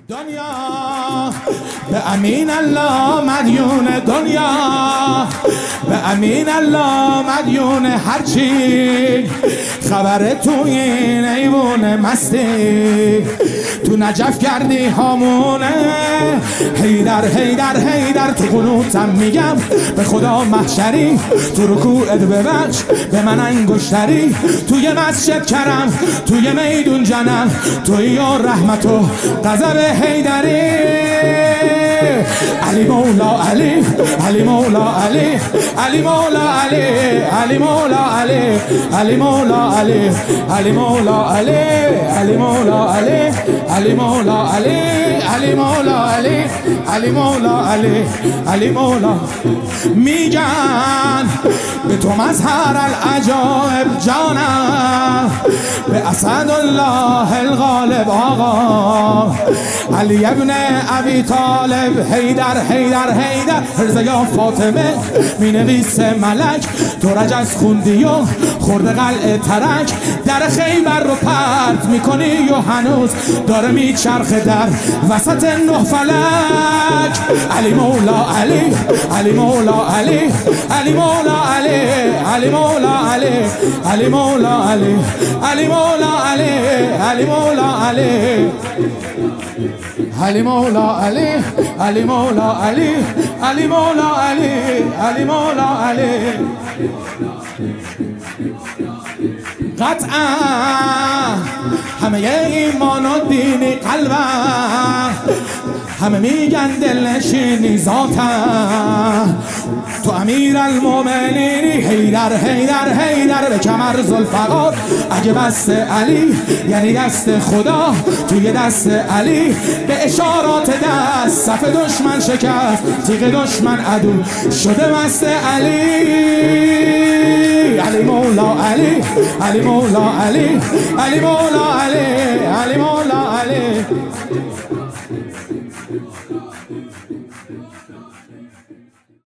دنیا به امین الله مدیون، دنیا به امین الله مدیون، هرچی خبر توی این ایوون مستی تو نجف کردی هامونه. حیدر حیدر حیدر تو قنوتم میگم به خدا محشری، تو رکوعت ببخش به من انگشتری، توی مسجد کرم توی میدون جنم، توی یا رحمت و غضب حیدری. علی مولا علی، علی مولا علی، علی مولا علی، علی مولا علی، علی مولا علی، علی مولا علی، علی مولا علی، علی مولا علی، علی مولا علی، علی مولا علی، علی مولا. میگن به تو مظهر العجائب جانم، به اسدالله الغالب آقا علی ابن ابی طالب. حیدر حیدر حیدر رضا فاطمه می نویسه ملک، تو رجز خوندی و خورده قلعه ترک، در خیبر رو پرت میکنی و هنوز داره میچرخه در وسط نه فلک. علی مولا علی، علی مولا علی، علی مولا علی، علی مولا علی، علی مولا علی، علی مولا علی، علی مولا علی، علی مولا علی، علی مولا علی، علی مولا علی، علی مولا علی. قطعا همه ایمان و دینی قلبم، همه میگن دلنشینی ذاتم، تو امیر المومنینی. حیدر حیدر حیدر به کمر ذوالفقار، اگه بست علی یعنی دست خدا توی دست علی، به اشارات دست صف دشمن شکست، تیغ دشمن عدو شده مست علی. علی مولا علی، علی مولا علی، علی مولا علی، علی مولا علی.